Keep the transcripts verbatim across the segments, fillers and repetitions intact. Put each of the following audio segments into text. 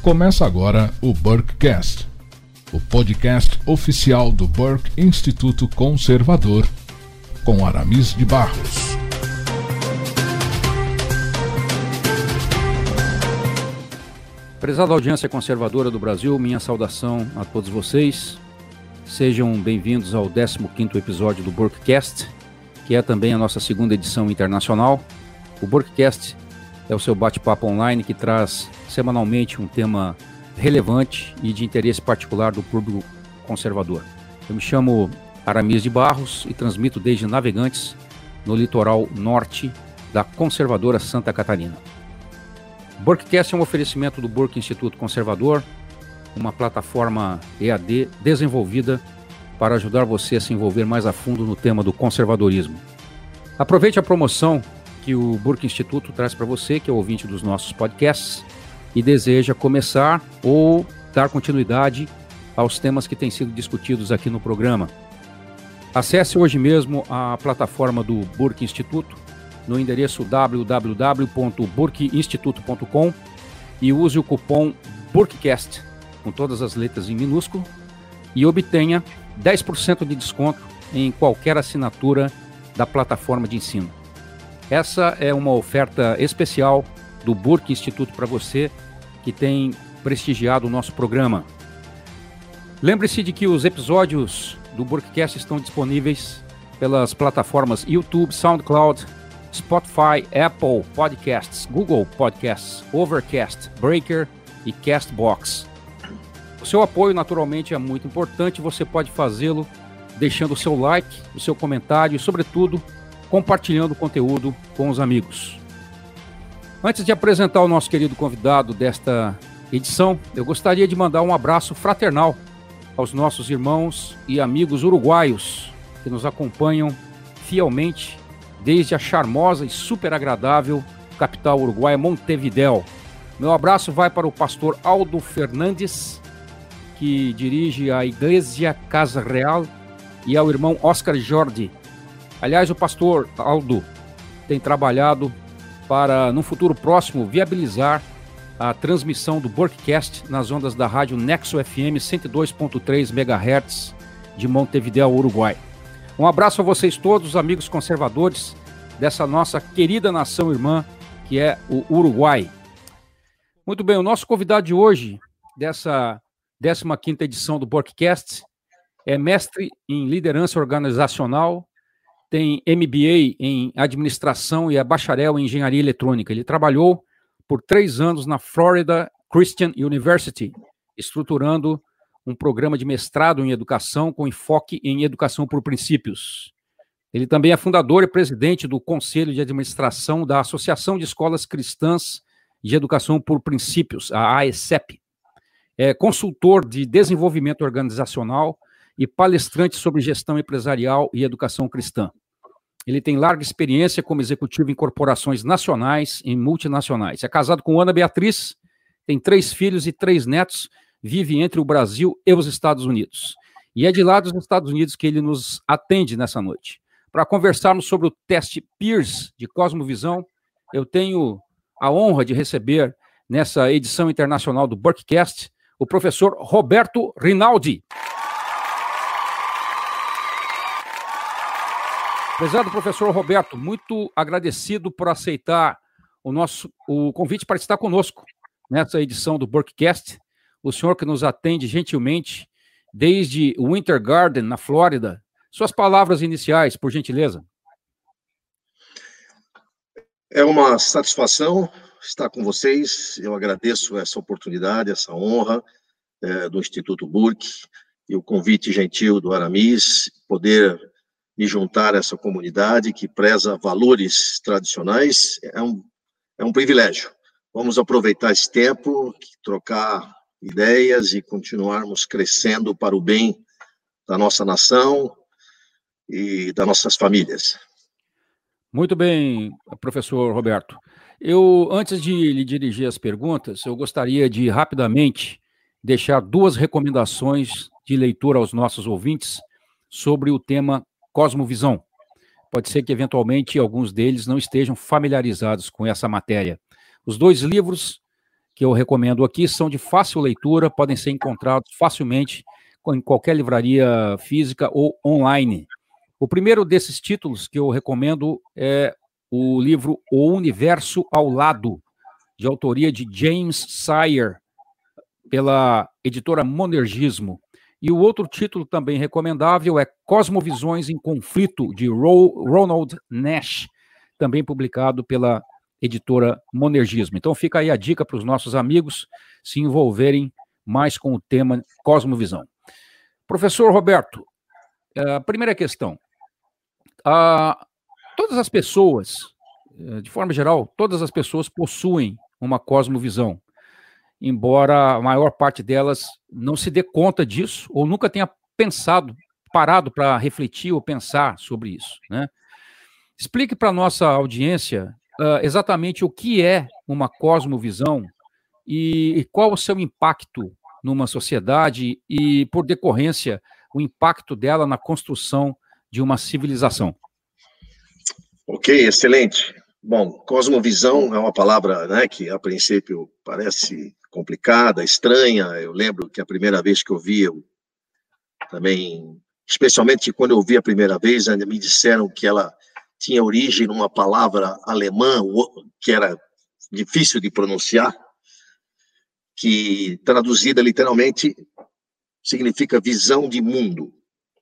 Começa agora o Burkecast, o podcast oficial do Burke Instituto Conservador, com Aramis de Barros. Prezada audiência conservadora do Brasil, minha saudação a todos vocês. Sejam bem-vindos ao décimo quinto episódio do Burkecast, que é também a nossa segunda edição internacional. O Burkecast é o seu bate-papo online que traz semanalmente um tema relevante e de interesse particular do público conservador. Eu me chamo Aramis de Barros e transmito desde Navegantes, no litoral norte da conservadora Santa Catarina. O Burkecast é um oferecimento do Burke Instituto Conservador, uma plataforma E A D desenvolvida para ajudar você a se envolver mais a fundo no tema do conservadorismo. Aproveite a promoção que o Burke Instituto traz para você, que é ouvinte dos nossos podcasts, e deseja começar ou dar continuidade aos temas que têm sido discutidos aqui no programa. Acesse hoje mesmo a plataforma do Burke Instituto no endereço w w w ponto burke instituto ponto com e use o cupom Burkecast, com todas as letras em minúsculo, e obtenha dez por cento de desconto em qualquer assinatura da plataforma de ensino. Essa é uma oferta especial do Burke Instituto para você que tem prestigiado o nosso programa. Lembre-se de que os episódios do Burkecast estão disponíveis pelas plataformas YouTube, SoundCloud, Spotify, Apple Podcasts, Google Podcasts, Overcast, Breaker e Castbox. O seu apoio, naturalmente, é muito importante. Você pode fazê-lo deixando o seu like, o seu comentário e, sobretudo, compartilhando o conteúdo com os amigos. Antes de apresentar o nosso querido convidado desta edição, eu gostaria de mandar um abraço fraternal aos nossos irmãos e amigos uruguaios que nos acompanham fielmente desde a charmosa e super agradável capital uruguaia, Montevidéu. Meu abraço vai para o pastor Aldo Fernandes, que dirige a Igreja Casa Real, e ao irmão Oscar Jordi. Aliás, o pastor Aldo tem trabalhado para, no futuro próximo, viabilizar a transmissão do Burkecast nas ondas da rádio Nexo F M cento e dois ponto três megahertz de Montevidéu, Uruguai. Um abraço a vocês todos, amigos conservadores dessa nossa querida nação irmã, que é o Uruguai. Muito bem, o nosso convidado de hoje, dessa décima quinta edição do Burkecast, é mestre em liderança organizacional, tem M B A em administração e é bacharel em engenharia eletrônica. Ele trabalhou por três anos na Florida Christian University, estruturando um programa de mestrado em educação com enfoque em educação por princípios. Ele também é fundador e presidente do Conselho de Administração da Associação de Escolas Cristãs de Educação por Princípios, a A E C E P. É consultor de desenvolvimento organizacional e palestrante sobre gestão empresarial e educação cristã. Ele tem larga experiência como executivo em corporações nacionais e multinacionais. É casado com Ana Beatriz, tem três filhos e três netos, vive entre o Brasil e os Estados Unidos. E é de lá dos Estados Unidos que ele nos atende nessa noite. Para conversarmos sobre o teste Pearce de Cosmovisão, eu tenho a honra de receber, nessa edição internacional do Burkecast, o professor Roberto Rinaldi. Prezado professor Roberto, muito agradecido por aceitar o nosso o convite para estar conosco nessa edição do Burkecast. O senhor que nos atende gentilmente desde Winter Garden, na Flórida. Suas palavras iniciais, por gentileza. É uma satisfação estar com vocês. Eu agradeço essa oportunidade, essa honra é, do Instituto Burke e o convite gentil do Aramis, poder me juntar a essa comunidade que preza valores tradicionais. É um, é um privilégio. Vamos aproveitar esse tempo, trocar ideias e continuarmos crescendo para o bem da nossa nação e das nossas famílias. Muito bem, professor Roberto. Eu, antes de lhe dirigir as perguntas, eu gostaria de rapidamente deixar duas recomendações de leitura aos nossos ouvintes sobre o tema Cosmovisão. Pode ser que, eventualmente, alguns deles não estejam familiarizados com essa matéria. Os dois livros que eu recomendo aqui são de fácil leitura, podem ser encontrados facilmente em qualquer livraria física ou online. O primeiro desses títulos que eu recomendo é o livro O Universo ao Lado, de autoria de James Sire, pela editora Monergismo. E o outro título também recomendável é Cosmovisões em Conflito, de Ro Ronald Nash, também publicado pela editora Monergismo. Então fica aí a dica para os nossos amigos se envolverem mais com o tema Cosmovisão. Professor Roberto, a primeira questão. A, todas as pessoas, de forma geral, todas as pessoas possuem uma cosmovisão, embora a maior parte delas não se dê conta disso ou nunca tenha pensado, parado para refletir ou pensar sobre isso, né? Explique para a nossa audiência uh, exatamente o que é uma cosmovisão e, e qual o seu impacto numa sociedade e, por decorrência, o impacto dela na construção de uma civilização. Ok, excelente. Bom, cosmovisão é uma palavra, né, que a princípio parece complicada, estranha. Eu lembro que a primeira vez que eu vi, eu também, especialmente quando eu vi a primeira vez, ainda me disseram que ela tinha origem numa palavra alemã, que era difícil de pronunciar, que traduzida literalmente significa visão de mundo.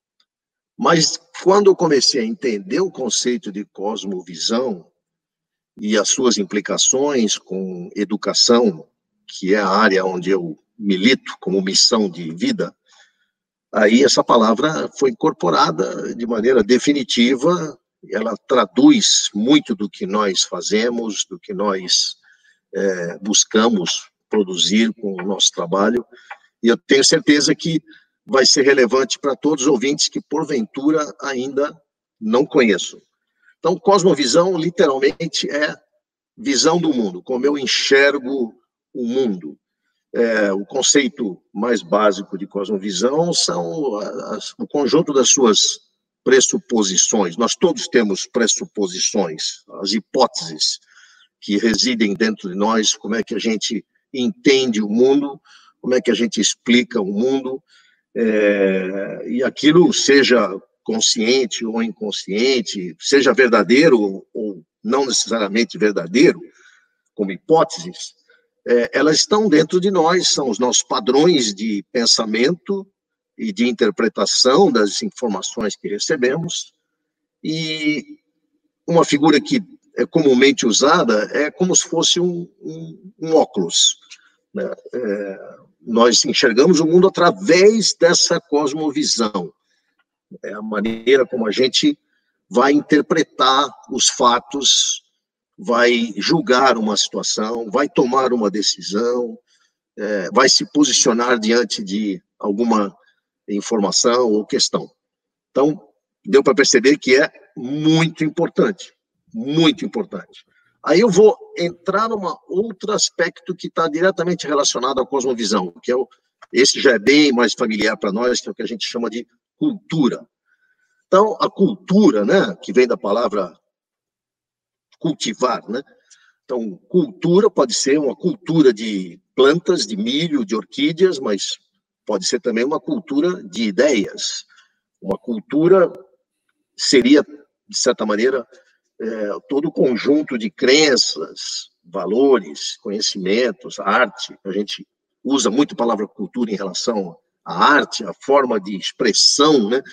Mas quando eu comecei a entender o conceito de cosmovisão e as suas implicações com educação, que é a área onde eu milito como missão de vida, aí essa palavra foi incorporada de maneira definitiva. Ela traduz muito do que nós fazemos, do que nós é, buscamos produzir com o nosso trabalho, e eu tenho certeza que vai ser relevante para todos os ouvintes que, porventura, ainda não conheçam. Então, cosmovisão, literalmente, é visão do mundo, como eu enxergo o mundo. É, o conceito mais básico de cosmovisão são as, o conjunto das suas pressuposições. Nós todos temos pressuposições, as hipóteses que residem dentro de nós, como é que a gente entende o mundo, como é que a gente explica o mundo, é, e aquilo seja consciente ou inconsciente, seja verdadeiro ou não necessariamente verdadeiro, como hipóteses, é, elas estão dentro de nós, são os nossos padrões de pensamento e de interpretação das informações que recebemos, e uma figura que é comumente usada é como se fosse um, um, um óculos, né? É, nós enxergamos o mundo através dessa cosmovisão, é a maneira como a gente vai interpretar os fatos, vai julgar uma situação, vai tomar uma decisão, é, vai se posicionar diante de alguma informação ou questão. Então, deu para perceber que é muito importante, muito importante. Aí eu vou entrar num outro aspecto que está diretamente relacionado à cosmovisão, que é o, esse já é bem mais familiar para nós, que é o que a gente chama de cultura. Então, a cultura, né, que vem da palavra cultivar, né? Então, cultura pode ser uma cultura de plantas, de milho, de orquídeas, mas pode ser também uma cultura de ideias. Uma cultura seria, de certa maneira, é, todo o conjunto de crenças, valores, conhecimentos, arte. A gente usa muito a palavra cultura em relação à arte, a forma de expressão, né?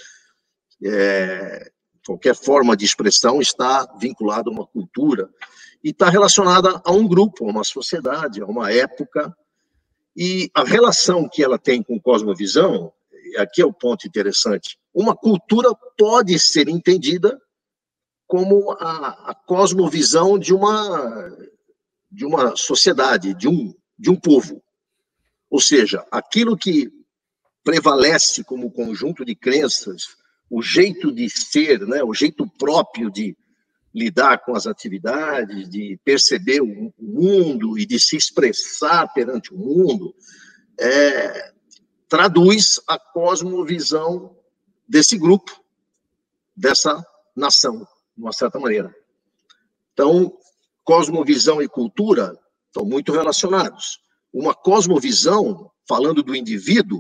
É, qualquer forma de expressão está vinculada a uma cultura e está relacionada a um grupo, a uma sociedade, a uma época. E a relação que ela tem com cosmovisão, aqui é o ponto interessante, uma cultura pode ser entendida como a, a cosmovisão de uma, de uma sociedade, de um, de um povo. Ou seja, aquilo que prevalece como conjunto de crenças, o jeito de ser, né, o jeito próprio de lidar com as atividades, de perceber o mundo e de se expressar perante o mundo, é, traduz a cosmovisão desse grupo, dessa nação, de uma certa maneira. Então, cosmovisão e cultura estão muito relacionados. uma cosmovisão, falando do indivíduo,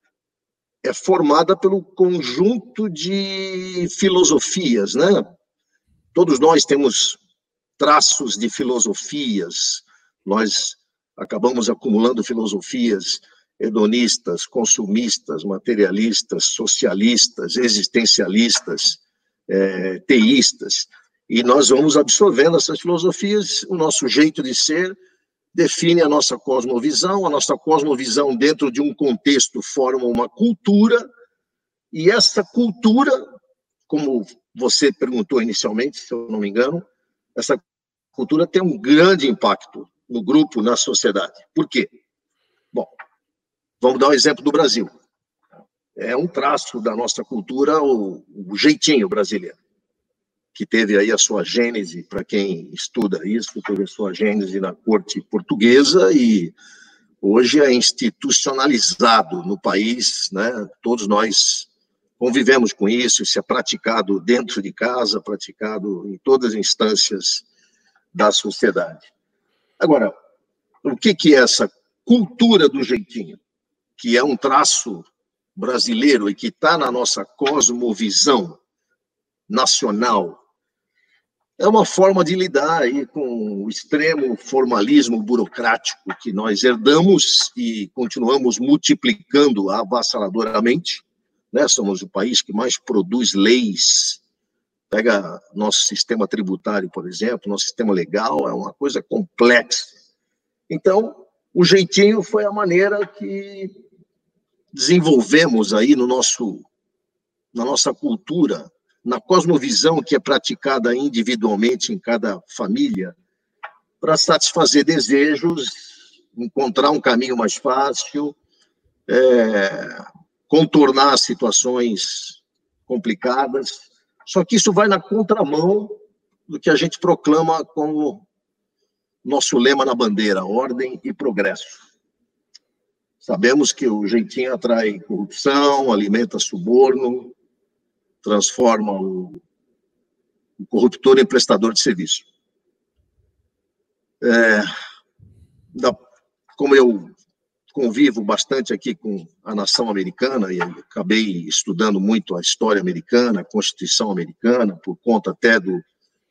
é formada pelo conjunto de filosofias, né? Todos nós temos traços de filosofias, nós acabamos acumulando filosofias hedonistas, consumistas, materialistas, socialistas, existencialistas, é, teístas, e nós vamos absorvendo essas filosofias, o nosso jeito de ser define a nossa cosmovisão, a nossa cosmovisão dentro de um contexto forma uma cultura, e essa cultura, como você perguntou inicialmente, se eu não me engano, essa cultura tem um grande impacto no grupo, na sociedade. Por quê? Bom, vamos dar um exemplo do Brasil. É um traço da nossa cultura, o, o jeitinho brasileiro, que teve aí a sua gênese, para quem estuda isso, teve a sua gênese na corte portuguesa e hoje é institucionalizado no país, né? Todos nós convivemos com isso, isso é praticado dentro de casa, praticado em todas as instâncias da sociedade. Agora, o que que é essa cultura do jeitinho? Que é um traço brasileiro e que está na nossa cosmovisão nacional. É uma forma de lidar aí com o extremo formalismo burocrático que nós herdamos e continuamos multiplicando avassaladoramente, né? Somos o país que mais produz leis. Pega nosso sistema tributário, por exemplo, nosso sistema legal, é uma coisa complexa. Então, o jeitinho foi a maneira que desenvolvemos aí no nosso, na nossa cultura, na cosmovisão que é praticada individualmente em cada família, para satisfazer desejos, encontrar um caminho mais fácil, é, contornar situações complicadas. Só que isso vai na contramão do que a gente proclama como nosso lema na bandeira, ordem e progresso. Sabemos que o jeitinho atrai corrupção, alimenta suborno, transforma o, o corruptor em prestador de serviço. É, da, como eu convivo bastante aqui com a nação americana, e acabei estudando muito a história americana, a Constituição americana, por conta até do,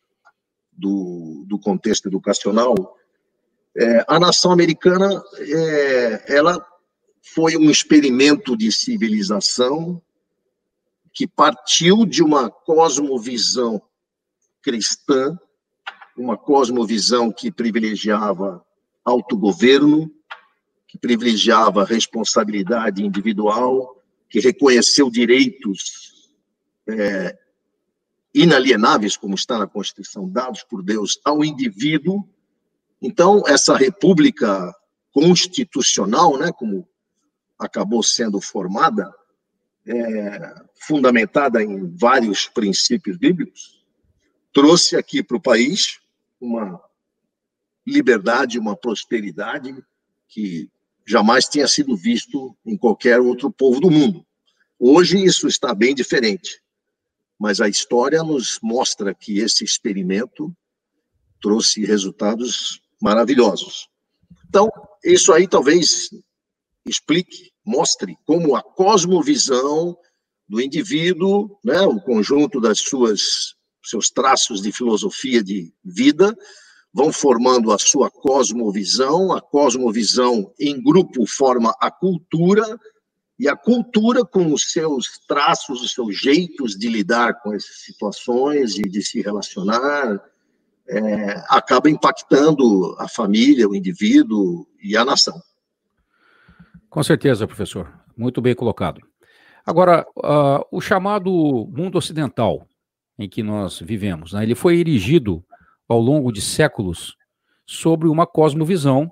do, do contexto educacional, é, a nação americana, é, ela foi um experimento de civilização que partiu de uma cosmovisão cristã, uma cosmovisão que privilegiava autogoverno, que privilegiava responsabilidade individual, que reconheceu direitos é, inalienáveis, como está na Constituição, dados por Deus ao indivíduo. Então, essa república constitucional, né, como acabou sendo formada, é, fundamentada em vários princípios bíblicos, trouxe aqui para o país uma liberdade, uma prosperidade que jamais tinha sido visto em qualquer outro povo do mundo. Hoje isso está bem diferente, mas a história nos mostra que esse experimento trouxe resultados maravilhosos. Então, isso aí talvez explique, mostre como a cosmovisão do indivíduo, né, o conjunto das suas seus traços de filosofia de vida, vão formando a sua cosmovisão, a cosmovisão em grupo forma a cultura, e a cultura com os seus traços, os seus jeitos de lidar com essas situações e de se relacionar, é, acaba impactando a família, o indivíduo e a nação. Com certeza, professor. Muito bem colocado. Agora, uh, o chamado mundo ocidental em que nós vivemos, né, ele foi erigido ao longo de séculos sobre uma cosmovisão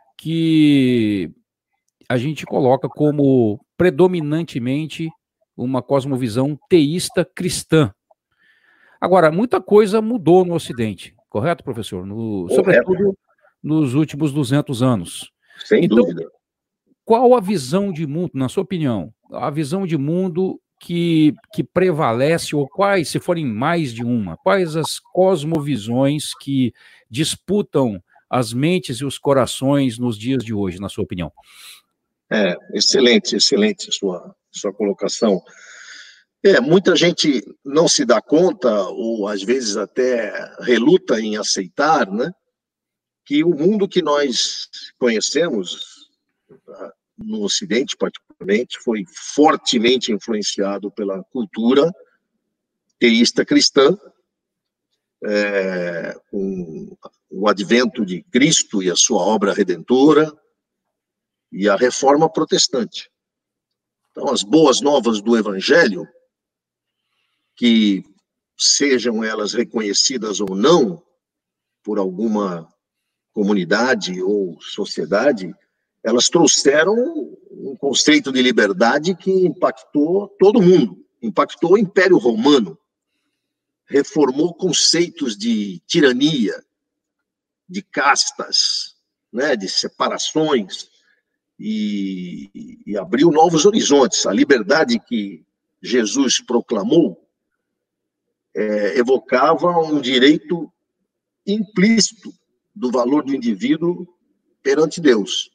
que a gente coloca como predominantemente uma cosmovisão teísta cristã. Agora, muita coisa mudou no Ocidente, correto, professor? No, correto. Sobretudo nos últimos duzentos anos. Sem então, dúvida. Qual a visão de mundo, na sua opinião, a visão de mundo que, que prevalece, ou quais, se forem mais de uma, quais as cosmovisões que disputam as mentes e os corações nos dias de hoje, na sua opinião? É, excelente, excelente sua, sua colocação. É, muita gente não se dá conta, ou às vezes até reluta em aceitar, né, que o mundo que nós conhecemos, no Ocidente particularmente, foi fortemente influenciado pela cultura teísta cristã, é, com o advento de Cristo e a sua obra redentora, e a reforma protestante. Então, as boas novas do Evangelho, que sejam elas reconhecidas ou não por alguma comunidade ou sociedade, elas trouxeram um conceito de liberdade que impactou todo mundo, impactou o Império Romano, reformou conceitos de tirania, de castas, né, de separações, e, e abriu novos horizontes. A liberdade que Jesus proclamou é, evocava um direito implícito do valor do indivíduo perante Deus.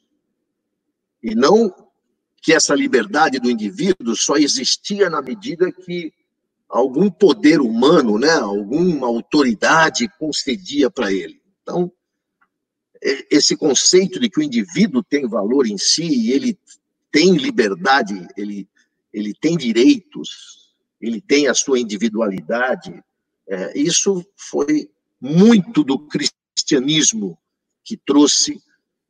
E não que essa liberdade do indivíduo só existia na medida que algum poder humano, né, alguma autoridade concedia para ele. Então, esse conceito de que o indivíduo tem valor em si, ele tem liberdade, ele, ele tem direitos, ele tem a sua individualidade, é, isso foi muito do cristianismo que trouxe,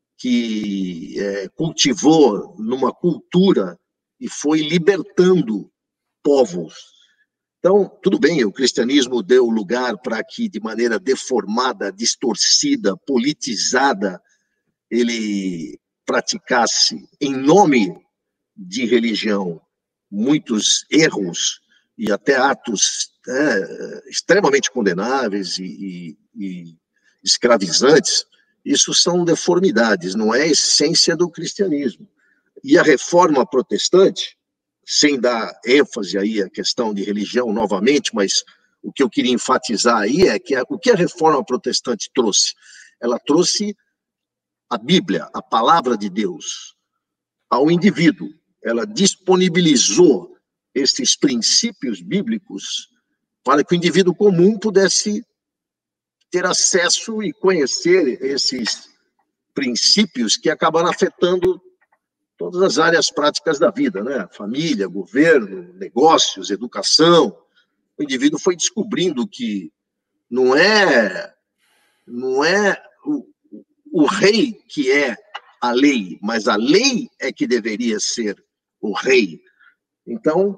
que é, cultivou numa cultura e foi libertando povos. Então, tudo bem, o cristianismo deu lugar para que, de maneira deformada, distorcida, politizada, ele praticasse, em nome de religião, muitos erros e até atos é, extremamente condenáveis e, e, e escravizantes. Isso são deformidades, não é a essência do cristianismo. E a reforma protestante, sem dar ênfase aí à questão de religião novamente, mas o que eu queria enfatizar aí é que a, o que a reforma protestante trouxe? Ela trouxe a Bíblia, a palavra de Deus, ao indivíduo. Ela disponibilizou esses princípios bíblicos para que o indivíduo comum pudesse ter acesso e conhecer esses princípios que acabaram afetando todas as áreas práticas da vida, né? Família, governo, negócios, educação. O indivíduo foi descobrindo que não é, não é o, o rei que é a lei, mas a lei é que deveria ser o rei. Então,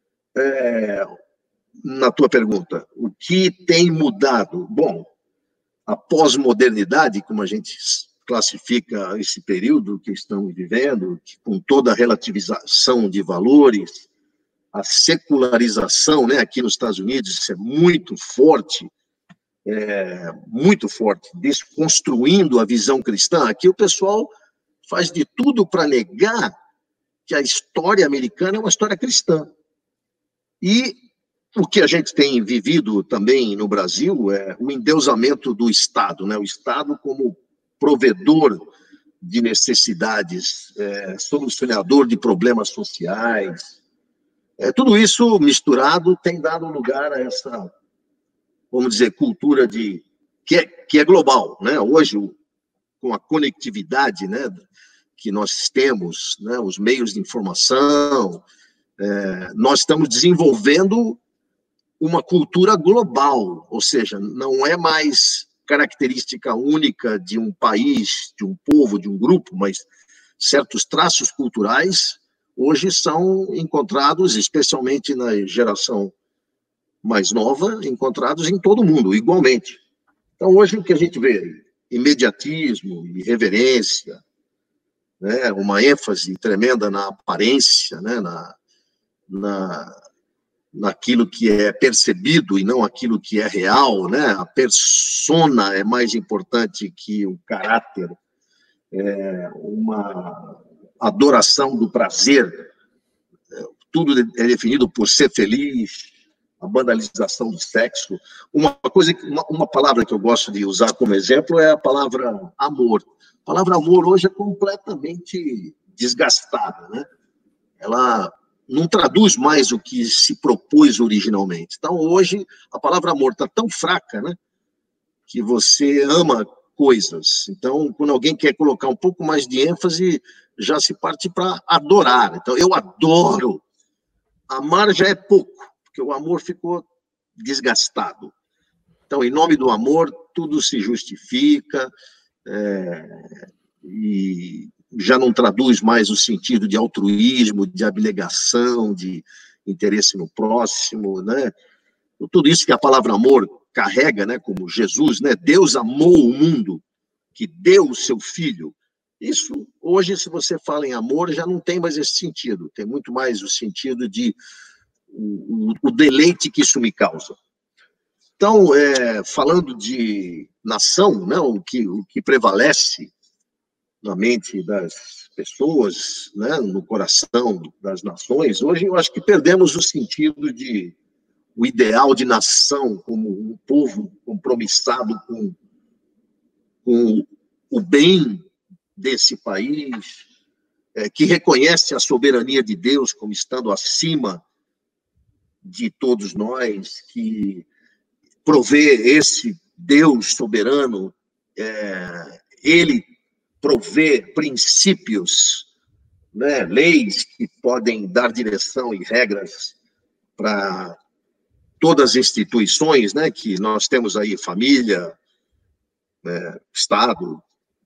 é, na tua pergunta, o que tem mudado? Bom, a pós-modernidade, como a gente classifica esse período que estamos vivendo, com toda a relativização de valores, a secularização, né, aqui nos Estados Unidos, isso é muito forte, é, muito forte, desconstruindo a visão cristã. Aqui o pessoal faz de tudo para negar que a história americana é uma história cristã. E o que a gente tem vivido também no Brasil é o endeusamento do Estado, né, o Estado como provedor de necessidades, é, solucionador de problemas sociais. É, tudo isso misturado tem dado lugar a essa, vamos dizer, cultura de, que, é, que é global, né? Hoje, com a conectividade, né, que nós temos, né, os meios de informação, é, nós estamos desenvolvendo uma cultura global, ou seja, não é mais característica única de um país, de um povo, de um grupo, mas certos traços culturais hoje são encontrados, especialmente na geração mais nova, encontrados em todo mundo, igualmente. Então, hoje o que a gente vê? Imediatismo, irreverência, né, uma ênfase tremenda na aparência, né, na, na naquilo que é percebido e não aquilo que é real, né? A persona é mais importante que o caráter, é uma adoração do prazer, tudo é definido por ser feliz, a banalização do sexo. Uma coisa, uma, uma palavra que eu gosto de usar como exemplo é a palavra amor. A palavra amor hoje é completamente desgastada, né? Ela não traduz mais o que se propôs originalmente. Então, hoje, a palavra amor está tão fraca, né, que você ama coisas. Então, quando alguém quer colocar um pouco mais de ênfase, já se parte para adorar. Então, eu adoro. Amar já é pouco, porque o amor ficou desgastado. Então, em nome do amor, tudo se justifica, é, e já não traduz mais o sentido de altruísmo, de abnegação, de interesse no próximo, né? Tudo isso que a palavra amor carrega, né? Como Jesus, né? Deus amou o mundo, que deu o seu filho. Isso, hoje, se você fala em amor, já não tem mais esse sentido. Tem muito mais o sentido de o, o, o deleite que isso me causa. Então, é, falando de nação, né? O que, o que prevalece na mente das pessoas, né, no coração das nações, hoje eu acho que perdemos o sentido de o ideal de nação como um povo compromissado com, com o bem desse país, é, que reconhece a soberania de Deus como estando acima de todos nós, que provê esse Deus soberano, é, ele provê princípios, né, leis que podem dar direção e regras para todas as instituições, né, que nós temos aí, família, é, Estado,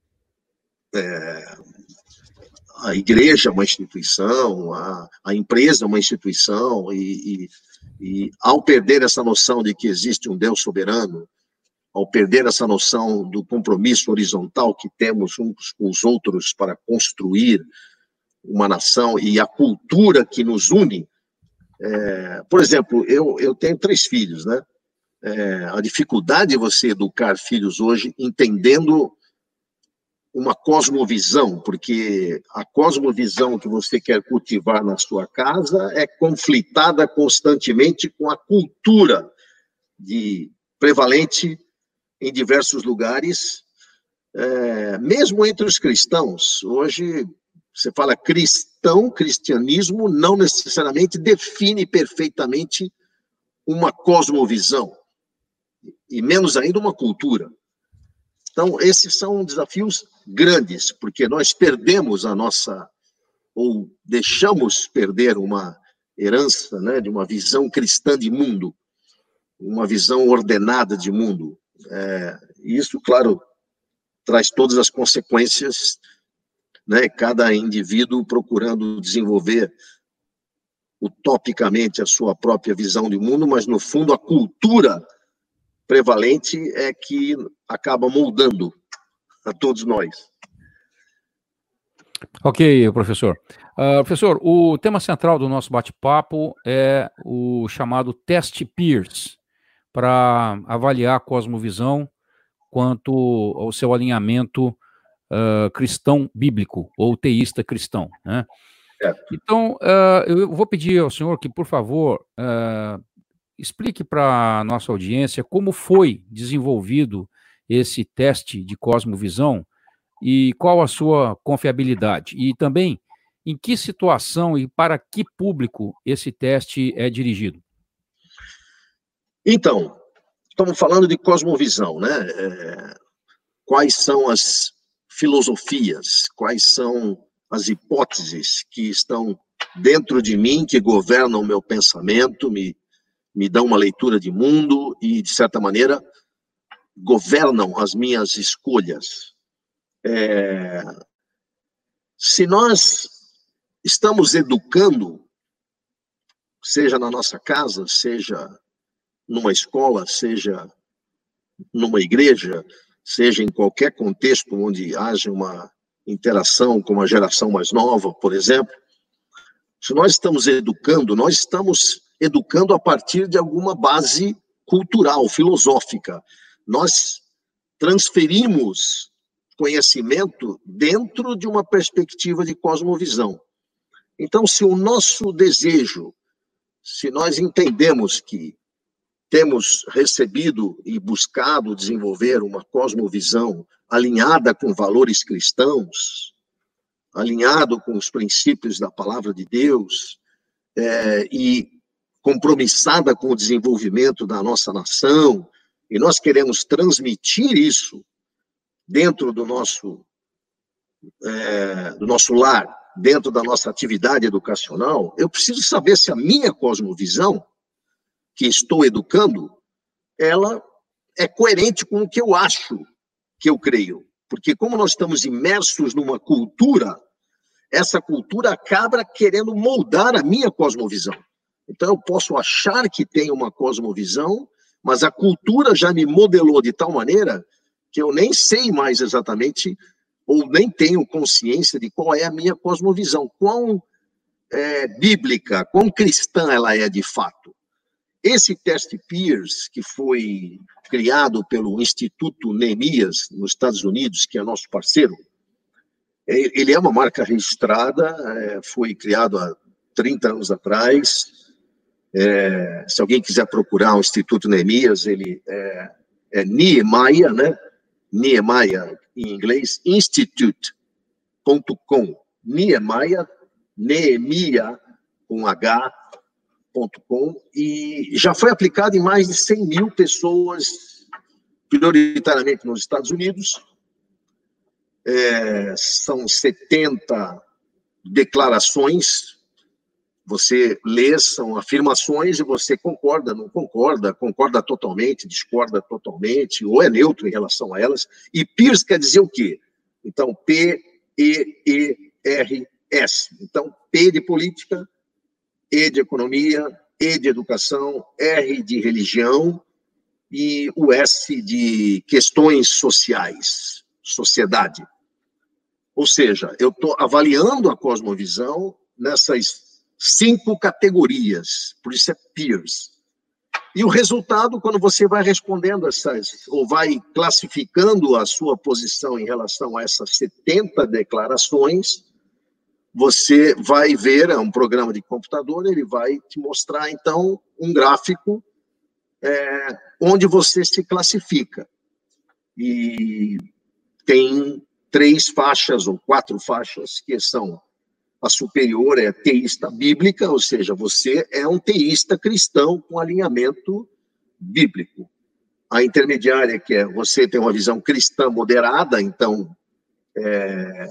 é, a igreja é uma instituição, a, a empresa é uma instituição, e, e, e ao perder essa noção de que existe um Deus soberano, ao perder essa noção do compromisso horizontal que temos uns com os outros para construir uma nação e a cultura que nos une, é, por exemplo, eu, eu tenho três filhos, né? É, a dificuldade de você educar filhos hoje entendendo uma cosmovisão, porque a cosmovisão que você quer cultivar na sua casa é conflitada constantemente com a cultura de prevalente em diversos lugares, é, mesmo entre os cristãos. Hoje, você fala cristão, cristianismo não necessariamente define perfeitamente uma cosmovisão, e menos ainda uma cultura. Então, esses são desafios grandes, porque nós perdemos a nossa, ou deixamos perder uma herança, né, de uma visão cristã de mundo, uma visão ordenada de mundo. É, isso, claro, traz todas as consequências, né? Cada indivíduo procurando desenvolver utopicamente a sua própria visão de mundo, mas, no fundo, a cultura prevalente é que acaba moldando a todos nós. Ok, professor. Uh, professor, o tema central do nosso bate-papo é o chamado teste Pearce, para avaliar a cosmovisão quanto ao seu alinhamento uh, cristão bíblico, ou teísta cristão, né? É. Então, uh, eu vou pedir ao senhor que, por favor, uh, explique para a nossa audiência como foi desenvolvido esse teste de cosmovisão e qual a sua confiabilidade. E também, em que situação e para que público esse teste é dirigido? Então, estamos falando de cosmovisão, né? É, quais são as filosofias, quais são as hipóteses que estão dentro de mim, que governam o meu pensamento, me, me dão uma leitura de mundo e, de certa maneira, governam as minhas escolhas. É, se nós estamos educando, seja na nossa casa, seja numa escola, seja numa igreja, seja em qualquer contexto onde haja uma interação com uma geração mais nova, por exemplo, se nós estamos educando, nós estamos educando a partir de alguma base cultural, filosófica. Nós transferimos conhecimento dentro de uma perspectiva de cosmovisão. Então, se o nosso desejo, se nós entendemos que temos recebido e buscado desenvolver uma cosmovisão alinhada com valores cristãos, alinhado com os princípios da palavra de Deus, é, e compromissada com o desenvolvimento da nossa nação, e nós queremos transmitir isso dentro do nosso, é, do nosso lar, dentro da nossa atividade educacional, eu preciso saber se a minha cosmovisão, que estou educando, ela é coerente com o que eu acho que eu creio. Porque como nós estamos imersos numa cultura, essa cultura acaba querendo moldar a minha cosmovisão. Então eu posso achar que tenho uma cosmovisão, mas a cultura já me modelou de tal maneira que eu nem sei mais exatamente, ou nem tenho consciência de qual é a minha cosmovisão, quão é, bíblica, quão cristã ela é de fato. Esse teste Pearce, que foi criado pelo Instituto Neemias, nos Estados Unidos, que é nosso parceiro, ele é uma marca registrada, foi criado há trinta anos atrás. É, se alguém quiser procurar o Instituto Neemias, ele é, é Nehemiah, né? Nehemiah, em inglês, institute ponto com. Nehemiah, Nehemiah, com H, ponto com, e já foi aplicado em mais de cem mil pessoas, prioritariamente nos Estados Unidos. É, são setenta declarações, você lê, são afirmações e você concorda, não concorda, concorda totalmente, discorda totalmente, ou é neutro em relação a elas. E Pearce quer dizer o quê? Então, P E E R S. Então, P de política, E de economia, E de educação, R de religião e o S de questões sociais, sociedade. Ou seja, eu estou avaliando a cosmovisão nessas cinco categorias, por isso é Pearce. E o resultado, quando você vai respondendo essas, ou vai classificando a sua posição em relação a essas setenta declarações, você vai ver, é um programa de computador, ele vai te mostrar, então, um gráfico é, onde você se classifica. E tem três faixas ou quatro faixas que são: a superior é teísta bíblica, ou seja, você é um teísta cristão com alinhamento bíblico. A intermediária, que é você tem uma visão cristã moderada, então é,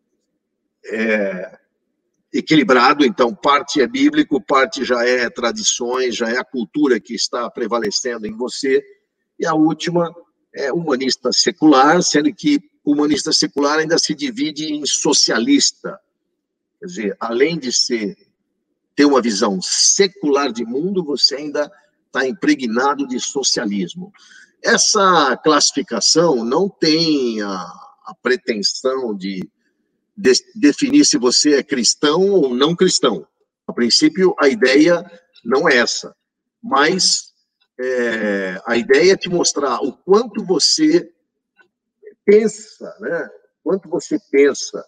é equilibrado, então parte é bíblico, parte já é tradições, já é a cultura que está prevalecendo em você. E a última é humanista secular, sendo que o humanista secular ainda se divide em socialista. Quer dizer, além de ser, ter uma visão secular de mundo, você ainda está impregnado de socialismo. Essa classificação não tem a, a pretensão de, de definir se você é cristão ou não cristão. A princípio, a ideia não é essa. Mas é, a ideia é te mostrar o quanto você pensa, né? Quanto você pensa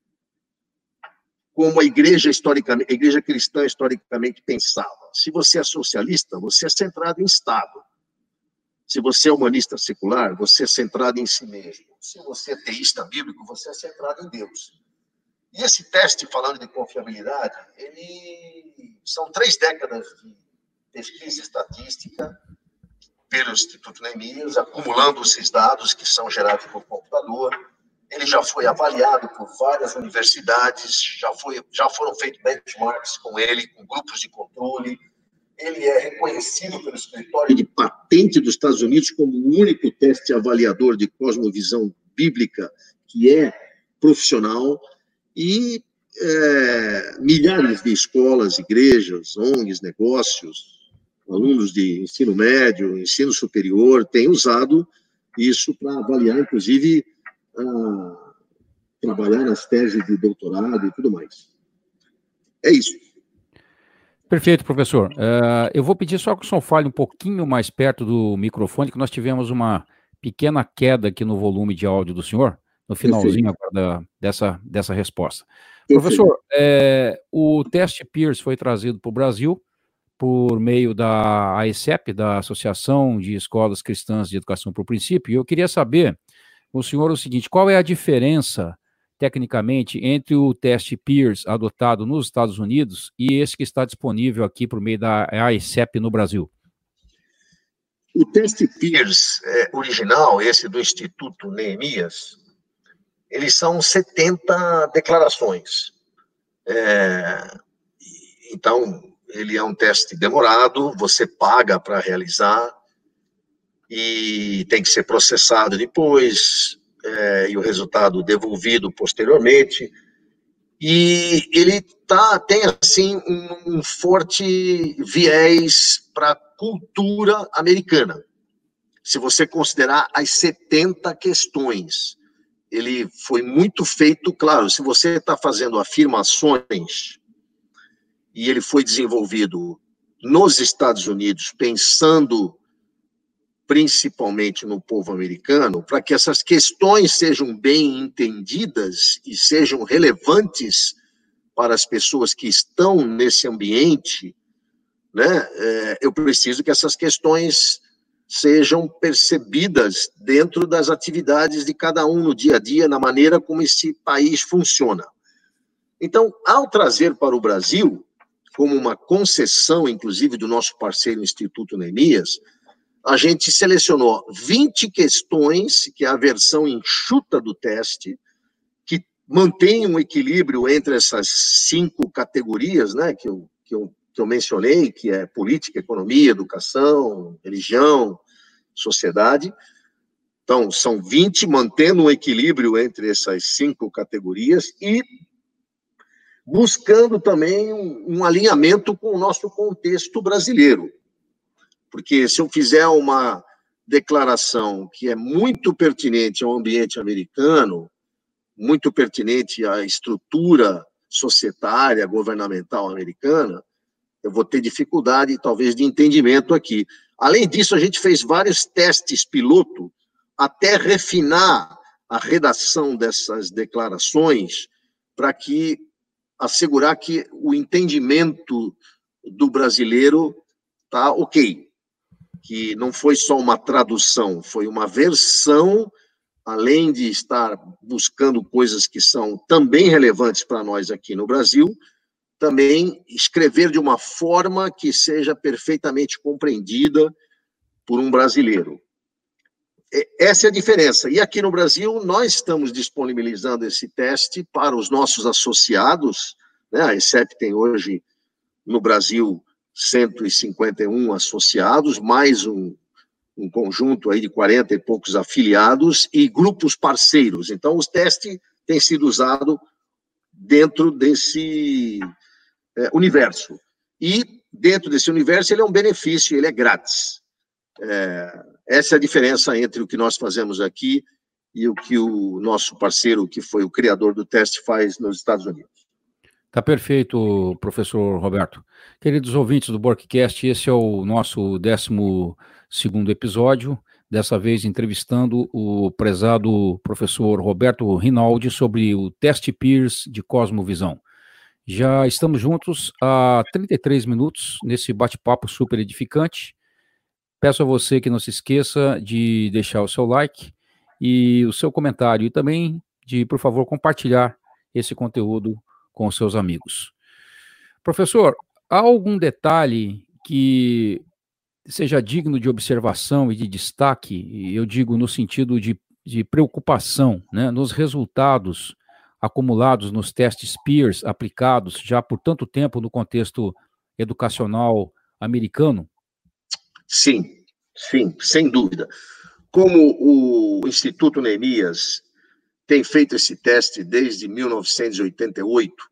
como a igreja historicamente, a igreja cristã historicamente pensava. Se você é socialista, você é centrado em Estado. Se você é humanista secular, você é centrado em si mesmo. Se você é teísta bíblico, você é centrado em Deus. E esse teste, falando de confiabilidade, ele são três décadas de pesquisa estatística pelo Instituto Neemias, acumulando esses dados que são gerados por computador. Ele já foi avaliado por várias universidades, já, foi, já foram feitos benchmarks com ele, com grupos de controle. Ele é reconhecido pelo escritório de patente dos Estados Unidos como o único teste avaliador de cosmovisão bíblica que é profissional. E é, milhares de escolas, igrejas, O N Gs, negócios, alunos de ensino médio, ensino superior, têm usado isso para avaliar, inclusive, a trabalhar nas teses de doutorado e tudo mais. É isso. Perfeito, professor. Uh, eu vou pedir só que o senhor fale um pouquinho mais perto do microfone, que nós tivemos uma pequena queda aqui no volume de áudio do senhor, no finalzinho agora da, dessa, dessa resposta. Perfeito. Professor, é, o teste Pearce foi trazido para o Brasil por meio da A E C E P, da Associação de Escolas Cristãs de Educação por Princípio, e eu queria saber, o senhor, o seguinte, qual é a diferença, tecnicamente, entre o teste Pearce adotado nos Estados Unidos e esse que está disponível aqui por meio da A E C E P no Brasil? O teste Pearce é, original, esse do Instituto Neemias, eles são setenta declarações. É, então, ele é um teste demorado, você paga para realizar e tem que ser processado depois, é, e o resultado devolvido posteriormente. E ele tá, tem, assim, um, um forte viés para a cultura americana. Se você considerar as setenta questões, ele foi muito feito, claro, se você está fazendo afirmações, e ele foi desenvolvido nos Estados Unidos, pensando principalmente no povo americano, para que essas questões sejam bem entendidas e sejam relevantes para as pessoas que estão nesse ambiente, né? É, eu preciso que essas questões sejam percebidas dentro das atividades de cada um no dia a dia, na maneira como esse país funciona. Então, ao trazer para o Brasil, como uma concessão, inclusive, do nosso parceiro Instituto Neemias, a gente selecionou vinte questões, que é a versão enxuta do teste, que mantém um equilíbrio entre essas cinco categorias, né, que eu, que eu, que eu mencionei, que é política, economia, educação, religião, sociedade. Então, são vinte, mantendo um equilíbrio entre essas cinco categorias e buscando também um, um alinhamento com o nosso contexto brasileiro. Porque se eu fizer uma declaração que é muito pertinente ao ambiente americano, muito pertinente à estrutura societária, governamental americana, eu vou ter dificuldade, talvez, de entendimento aqui. Além disso, a gente fez vários testes piloto até refinar a redação dessas declarações para que assegurar que o entendimento do brasileiro tá ok. Que não foi só uma tradução, foi uma versão, além de estar buscando coisas que são também relevantes para nós aqui no Brasil, também escrever de uma forma que seja perfeitamente compreendida por um brasileiro. Essa é a diferença. E aqui no Brasil, nós estamos disponibilizando esse teste para os nossos associados, né? A E C E P tem hoje, no Brasil, cento e cinquenta e um associados, mais um, um conjunto aí de quarenta e poucos afiliados e grupos parceiros. Então, os testes têm sido usados dentro desse é, universo. E, dentro desse universo, ele é um benefício, ele é grátis. É, essa é a diferença entre o que nós fazemos aqui e o que o nosso parceiro, que foi o criador do teste, faz nos Estados Unidos. Tá perfeito, professor Roberto. Queridos ouvintes do BorkCast, esse é o nosso décimo segundo episódio, dessa vez entrevistando o prezado professor Roberto Rinaldi sobre o teste Pearce de Cosmovisão. Já estamos juntos há trinta e três minutos nesse bate-papo super edificante. Peço a você que não se esqueça de deixar o seu like e o seu comentário e também de, por favor, compartilhar esse conteúdo com os seus amigos. Professor, há algum detalhe que seja digno de observação e de destaque, eu digo no sentido de, de preocupação, né, nos resultados acumulados nos testes Pearce aplicados já por tanto tempo no contexto educacional americano? Sim, sim, sem dúvida. Como o Instituto Neemias tem feito esse teste desde mil novecentos e oitenta e oito,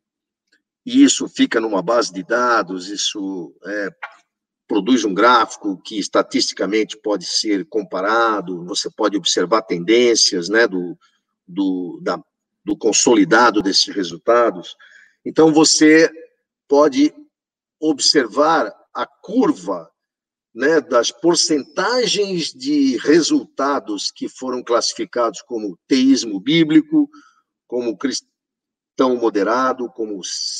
e isso fica numa base de dados, isso é, produz um gráfico que estatisticamente pode ser comparado, você pode observar tendências, né, do, do, da, do consolidado desses resultados. Então, você pode observar a curva, né, das porcentagens de resultados que foram classificados como teísmo bíblico, como cristão moderado, como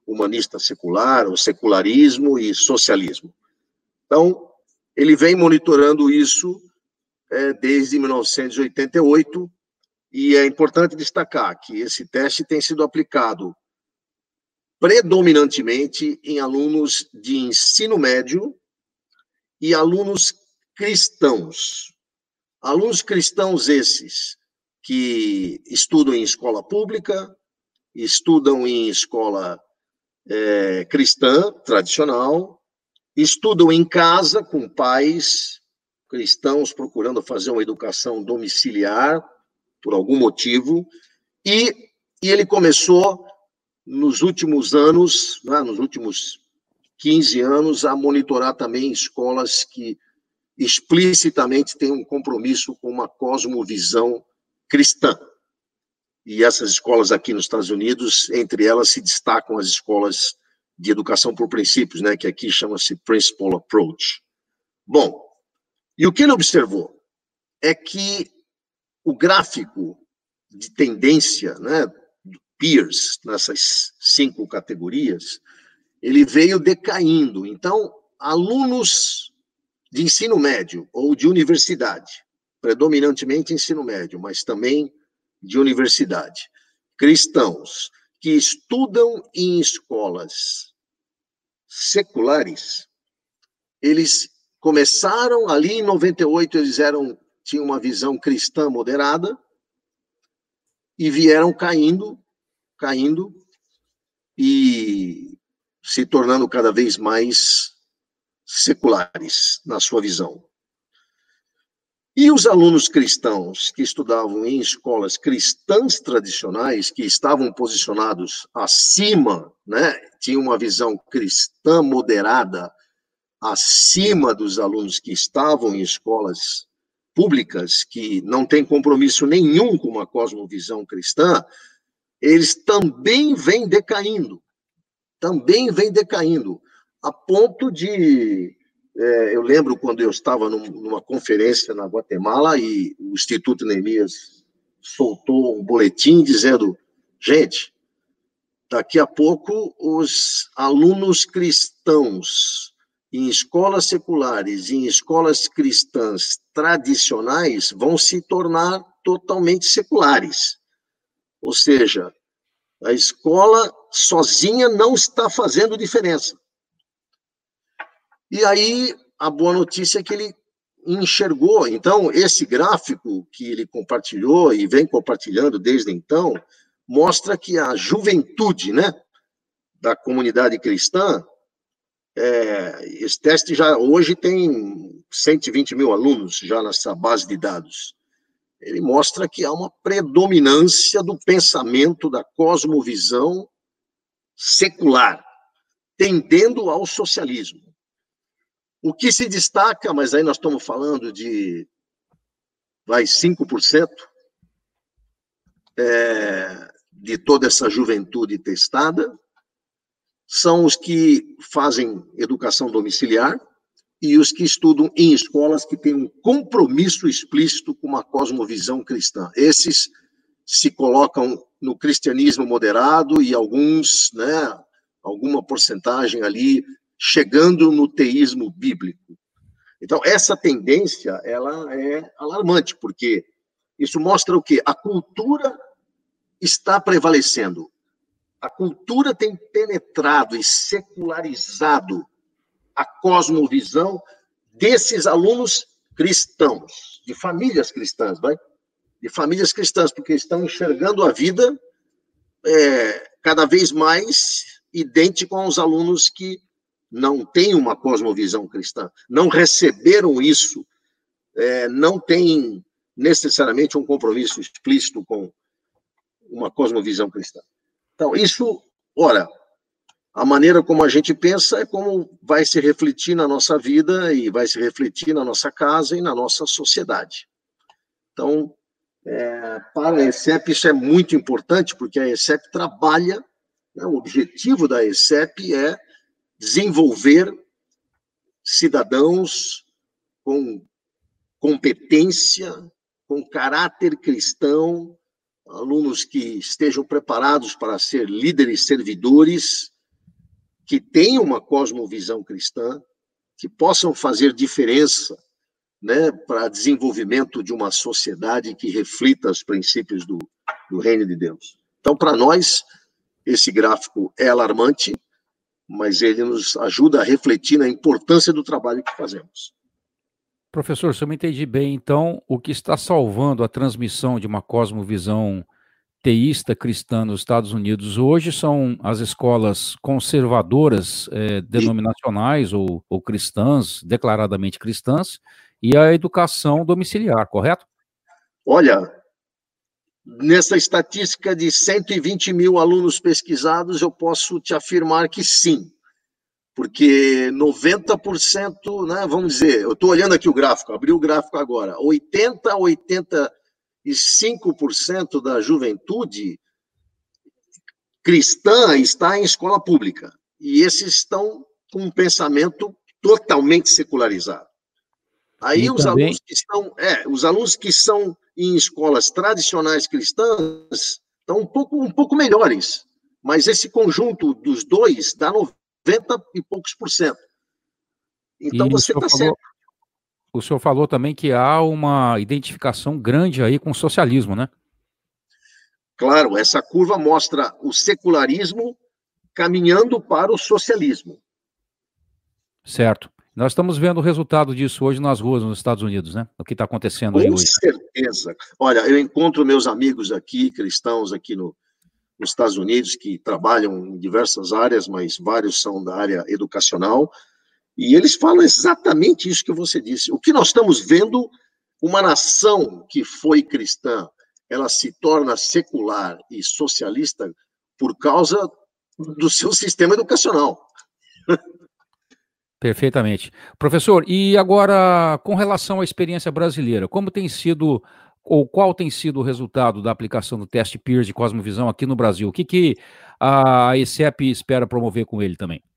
humanista secular, o secularismo e socialismo. Então, ele vem monitorando isso é, desde mil novecentos e oitenta e oito, e é importante destacar que esse teste tem sido aplicado predominantemente em alunos de ensino médio e alunos cristãos. Alunos cristãos esses que estudam em escola pública, estudam em escola é, cristã, tradicional, estudam em casa com pais cristãos procurando fazer uma educação domiciliar, por algum motivo, e, e ele começou, nos últimos anos, né, nos últimos quinze anos, a monitorar também escolas que explicitamente têm um compromisso com uma cosmovisão cristã. E essas escolas aqui nos Estados Unidos, entre elas se destacam as escolas de educação por princípios, né, que aqui chama-se Principal Approach. Bom, e o que ele observou é que o gráfico de tendência, né, do peers, nessas cinco categorias, ele veio decaindo. Então, alunos de ensino médio ou de universidade, predominantemente ensino médio, mas também de universidade, cristãos que estudam em escolas seculares, eles começaram ali em noventa e oito, eles eram, tinham uma visão cristã moderada e vieram caindo, caindo e se tornando cada vez mais seculares na sua visão. E os alunos cristãos que estudavam em escolas cristãs tradicionais, que estavam posicionados acima, né, tinham uma visão cristã moderada, acima dos alunos que estavam em escolas públicas, que não têm compromisso nenhum com uma cosmovisão cristã, eles também vêm decaindo, também vêm decaindo, a ponto de... É, eu lembro quando eu estava num, numa conferência na Guatemala e o Instituto Neemias soltou um boletim dizendo, gente, daqui a pouco os alunos cristãos em escolas seculares e em escolas cristãs tradicionais vão se tornar totalmente seculares. Ou seja, a escola sozinha não está fazendo diferença. E aí, a boa notícia é que ele enxergou. Então, esse gráfico que ele compartilhou e vem compartilhando desde então, mostra que a juventude, né, da comunidade cristã, é, esse teste já hoje tem cento e vinte mil alunos já nessa base de dados. Ele mostra que há uma predominância do pensamento, da cosmovisão secular, tendendo ao socialismo. O que se destaca, mas aí nós estamos falando de, vai, cinco por cento é, de toda essa juventude testada, são os que fazem educação domiciliar e os que estudam em escolas que têm um compromisso explícito com uma cosmovisão cristã. Esses se colocam no cristianismo moderado e alguns, né, alguma porcentagem ali, chegando no teísmo bíblico. Então, essa tendência, ela é alarmante, porque isso mostra o quê? A cultura está prevalecendo. A cultura tem penetrado e secularizado a cosmovisão desses alunos cristãos, de famílias cristãs, vai? De famílias cristãs, porque estão enxergando a vida é, cada vez mais idêntico aos alunos que não têm uma cosmovisão cristã, não receberam isso, é, não têm necessariamente um compromisso explícito com uma cosmovisão cristã. Então, isso, ora, a maneira como a gente pensa é como vai se refletir na nossa vida e vai se refletir na nossa casa e na nossa sociedade. Então, é, para a ESEP isso é muito importante, porque a ESEP trabalha, né, o objetivo da ESEP é desenvolver cidadãos com competência, com caráter cristão, alunos que estejam preparados para ser líderes servidores que tenham uma cosmovisão cristã, que possam fazer diferença, né, para desenvolvimento de uma sociedade que reflita os princípios do, do reino de Deus. Então, para nós, esse gráfico é alarmante, mas ele nos ajuda a refletir na importância do trabalho que fazemos. Professor, se eu me entendi bem, então, o que está salvando a transmissão de uma cosmovisão teísta cristã nos Estados Unidos hoje são as escolas conservadoras, eh, denominacionais ou, ou cristãs, declaradamente cristãs, e a educação domiciliar, correto? Olha, nessa estatística de cento e vinte mil alunos pesquisados, eu posso te afirmar que sim, porque noventa por cento, né, vamos dizer, eu estou olhando aqui o gráfico, abri o gráfico agora, oitenta a oitenta e cinco por cento da juventude cristã está em escola pública, e esses estão com um pensamento totalmente secularizado. Aí E os também- alunos que estão, é, os alunos que são em escolas tradicionais cristãs estão um pouco, um pouco melhores, mas esse conjunto dos dois dá noventa e poucos por cento. Então E o você senhor está falou- certo. O senhor falou também que há uma identificação grande aí com o socialismo, né? Claro, essa curva mostra o secularismo caminhando para o socialismo. Certo. Nós estamos vendo o resultado disso hoje nas ruas nos Estados Unidos, né? O que está acontecendo aí Com hoje. certeza. Olha, eu encontro meus amigos aqui, cristãos aqui no, nos Estados Unidos, que trabalham em diversas áreas, mas vários são da área educacional, e eles falam exatamente isso que você disse. O que nós estamos vendo, uma nação que foi cristã, ela se torna secular e socialista por causa do seu sistema educacional. Perfeitamente. Professor, e agora, com relação à experiência brasileira, como tem sido, ou qual tem sido o resultado da aplicação do teste Pearce de Cosmovisão aqui no Brasil? O que, que a ESEP espera promover com ele também?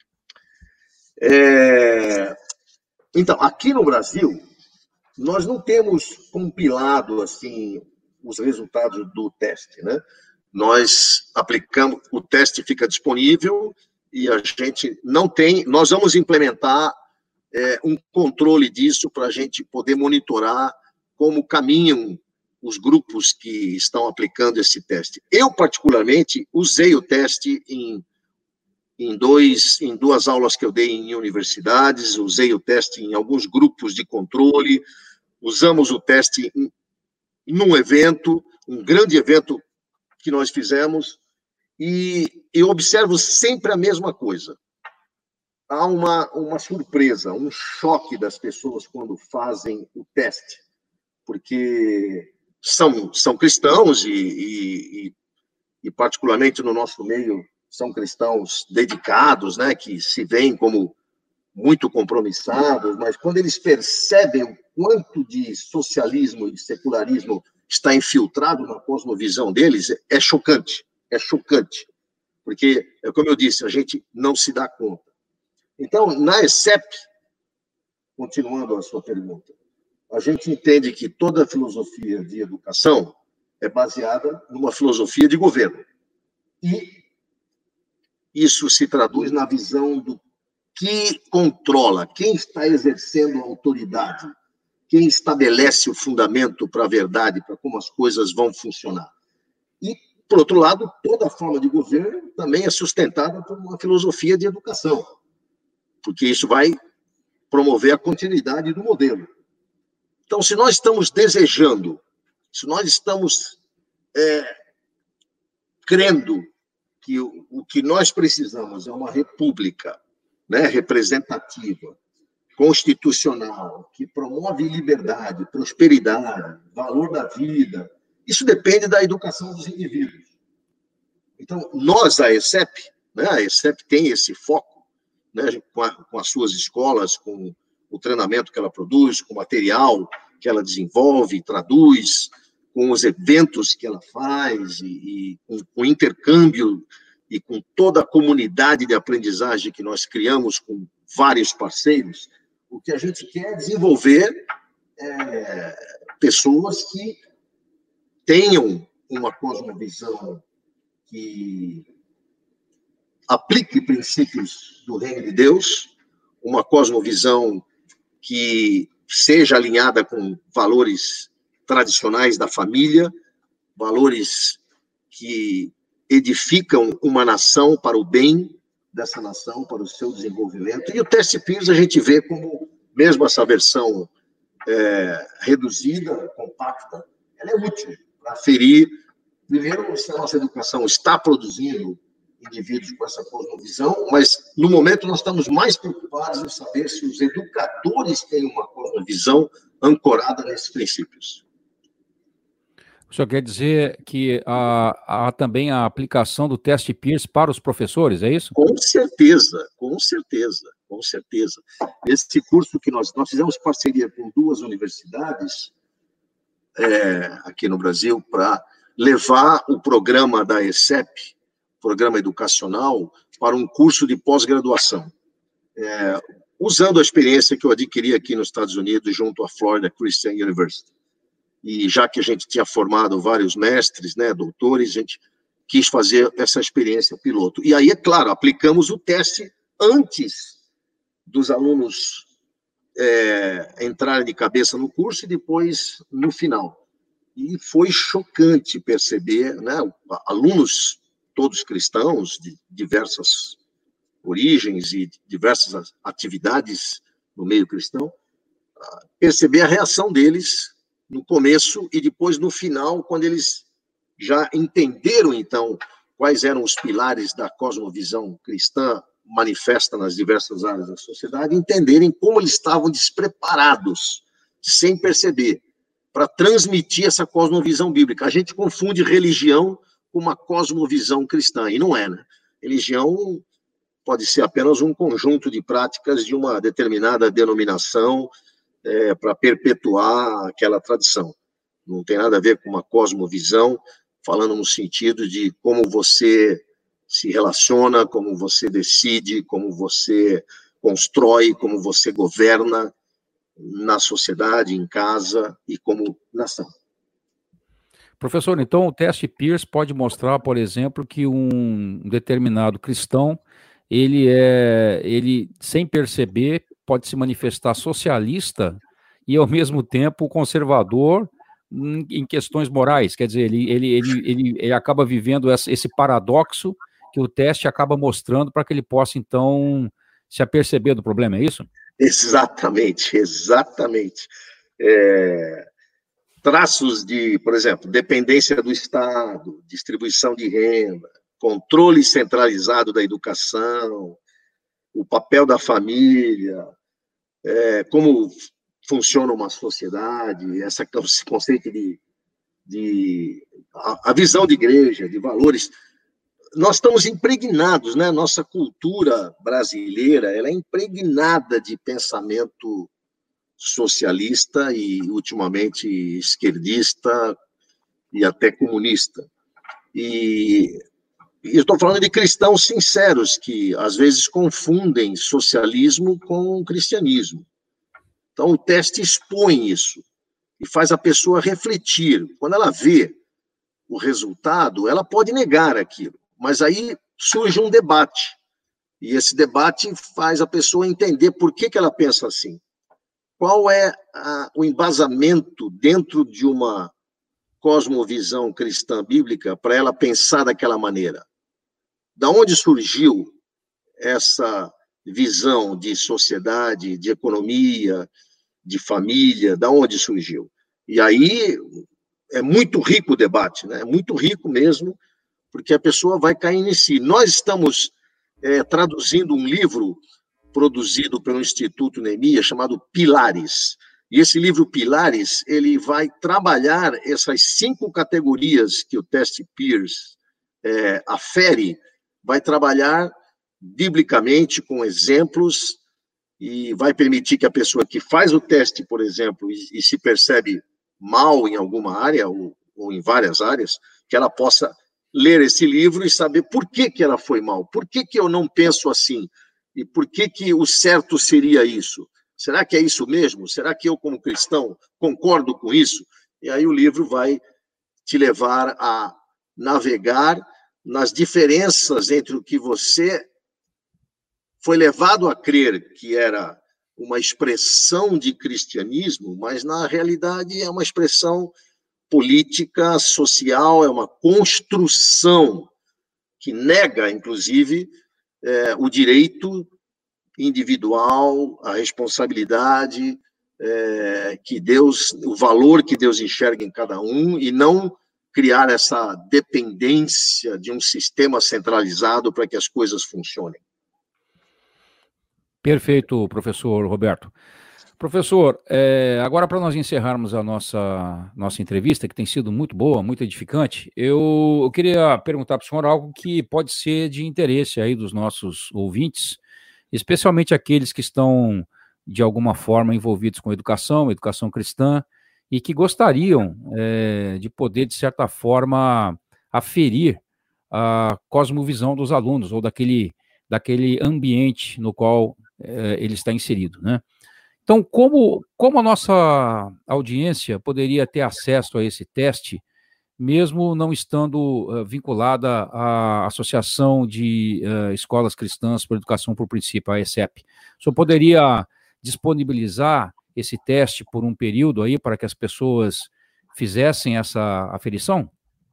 É... Então, aqui no Brasil, nós não temos compilado assim os resultados do teste, né? Nós aplicamos, o teste fica disponível e a gente não tem, nós vamos implementar é, um controle disso para a gente poder monitorar como caminham os grupos que estão aplicando esse teste. Eu, particularmente, usei o teste em Em, dois, em duas aulas que eu dei em universidades, usei o teste em alguns grupos de controle, usamos o teste em, num evento, um grande evento que nós fizemos, e eu observo sempre a mesma coisa. Há uma, uma surpresa, um choque das pessoas quando fazem o teste, porque são, são cristãos e, e, e, particularmente no nosso meio, são cristãos dedicados, né, que se veem como muito compromissados, mas quando eles percebem o quanto de socialismo e secularismo está infiltrado na cosmovisão deles, é chocante, é chocante, porque, como eu disse, a gente não se dá conta. Então, na ESEP, continuando a sua pergunta, a gente entende que toda a filosofia de educação é baseada numa filosofia de governo, e isso se traduz na visão do que controla, quem está exercendo a autoridade, quem estabelece o fundamento para a verdade, para como as coisas vão funcionar. E, por outro lado, toda forma de governo também é sustentada por uma filosofia de educação, porque isso vai promover a continuidade do modelo. Então, se nós estamos desejando, se nós estamos é, crendo que o, o que nós precisamos é uma república, né, representativa, constitucional, que promove liberdade, prosperidade, valor da vida. Isso depende da educação dos indivíduos. Então, nós, a ESEP, né, a ESEP tem esse foco, né, com, a, com as suas escolas, com o treinamento que ela produz, com o material que ela desenvolve, traduz, com os eventos que ela faz, e, e com, com o intercâmbio e com toda a comunidade de aprendizagem que nós criamos com vários parceiros. O que a gente quer é desenvolver é, pessoas que tenham uma cosmovisão que aplique princípios do reino de Deus, uma cosmovisão que seja alinhada com valores tradicionais da família, valores que edificam uma nação para o bem dessa nação, para o seu desenvolvimento. E o teste Pearce a gente vê como, mesmo essa versão é, reduzida, compacta, ela é útil para aferir, primeiro, se a nossa educação está produzindo indivíduos com essa cosmovisão, mas, no momento, nós estamos mais preocupados em saber se os educadores têm uma cosmovisão ancorada nesses princípios. O senhor quer dizer que há, há também a aplicação do teste Pearce para os professores, é isso? Com certeza, com certeza, com certeza. Esse curso que nós, nós fizemos parceria com duas universidades é, aqui no Brasil para levar o programa da E S E P, programa educacional, para um curso de pós-graduação. É, usando a experiência que eu adquiri aqui nos Estados Unidos, junto à Florida Christian University. E já que a gente tinha formado vários mestres, né, doutores, a gente quis fazer essa experiência piloto. E aí, é claro, aplicamos o teste antes dos alunos é, entrarem de cabeça no curso e depois no final. E foi chocante perceber, né, alunos todos cristãos, de diversas origens e diversas atividades no meio cristão, perceber a reação deles no começo e depois no final, quando eles já entenderam, então, quais eram os pilares da cosmovisão cristã manifesta nas diversas áreas da sociedade, entenderem como eles estavam despreparados, sem perceber, para transmitir essa cosmovisão bíblica. A gente confunde religião com uma cosmovisão cristã, e não é, né? Religião pode ser apenas um conjunto de práticas de uma determinada denominação, É, para perpetuar aquela tradição. Não tem nada a ver com uma cosmovisão, falando no sentido de como você se relaciona, como você decide, como você constrói, como você governa na sociedade, em casa e como nação. Professor, então o teste Pearce pode mostrar, por exemplo, que um determinado cristão, ele é, ele, sem perceber, pode se manifestar socialista e, ao mesmo tempo, conservador em questões morais. Quer dizer, ele, ele, ele, ele, ele acaba vivendo esse paradoxo que o teste acaba mostrando para que ele possa, então, se aperceber do problema, é isso? Exatamente, exatamente. É, traços de, por exemplo, dependência do Estado, distribuição de renda, controle centralizado da educação, o papel da família, é, como funciona uma sociedade, essa, esse conceito de, de a, a visão de igreja, de valores. Nós estamos impregnados, né? Nossa cultura brasileira, ela é impregnada de pensamento socialista e, ultimamente, esquerdista e até comunista. E E estou falando de cristãos sinceros, que às vezes confundem socialismo com cristianismo. Então, o teste expõe isso e faz a pessoa refletir. Quando ela vê o resultado, ela pode negar aquilo, mas aí surge um debate. E esse debate faz a pessoa entender por que, que ela pensa assim. Qual é a, o embasamento dentro de uma cosmovisão cristã bíblica para ela pensar daquela maneira? Da onde surgiu essa visão de sociedade, de economia, de família? Da onde surgiu? E aí é muito rico o debate, né? É muito rico mesmo, porque a pessoa vai cair em si. Nós estamos é, traduzindo um livro produzido pelo Instituto Neemias chamado Pilares. E esse livro Pilares, ele vai trabalhar essas cinco categorias que o teste Pearce é, afere, vai trabalhar biblicamente com exemplos e vai permitir que a pessoa que faz o teste, por exemplo, e, e se percebe mal em alguma área ou, ou em várias áreas, que ela possa ler esse livro e saber por que, que ela foi mal, por que, que eu não penso assim, e por que, que o certo seria isso. Será que é isso mesmo? Será que eu, como cristão, concordo com isso? E aí o livro vai te levar a navegar nas diferenças entre o que você foi levado a crer que era uma expressão de cristianismo, mas na realidade é uma expressão política, social, é uma construção que nega, inclusive, é, o direito individual, a responsabilidade, é, que Deus, o valor que Deus enxerga em cada um, e não criar essa dependência de um sistema centralizado para que as coisas funcionem. Perfeito, professor Roberto. Professor, é, agora para nós encerrarmos a nossa, nossa entrevista, que tem sido muito boa, muito edificante, eu, eu queria perguntar para o senhor algo que pode ser de interesse aí dos nossos ouvintes, especialmente aqueles que estão, de alguma forma, envolvidos com educação, educação cristã, e que gostariam é, de poder, de certa forma, aferir a cosmovisão dos alunos, ou daquele, daquele ambiente no qual é, ele está inserido, né? Então, como, como a nossa audiência poderia ter acesso a esse teste, mesmo não estando uh, vinculada à Associação de uh, Escolas Cristãs para Educação por Princípio, a ESEP? O senhor poderia disponibilizar esse teste por um período aí para que as pessoas fizessem essa aferição?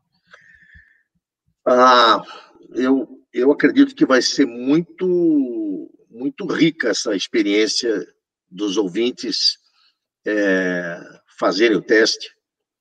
Ah, eu, eu acredito que vai ser muito, muito rica essa experiência dos ouvintes é, fazerem o teste.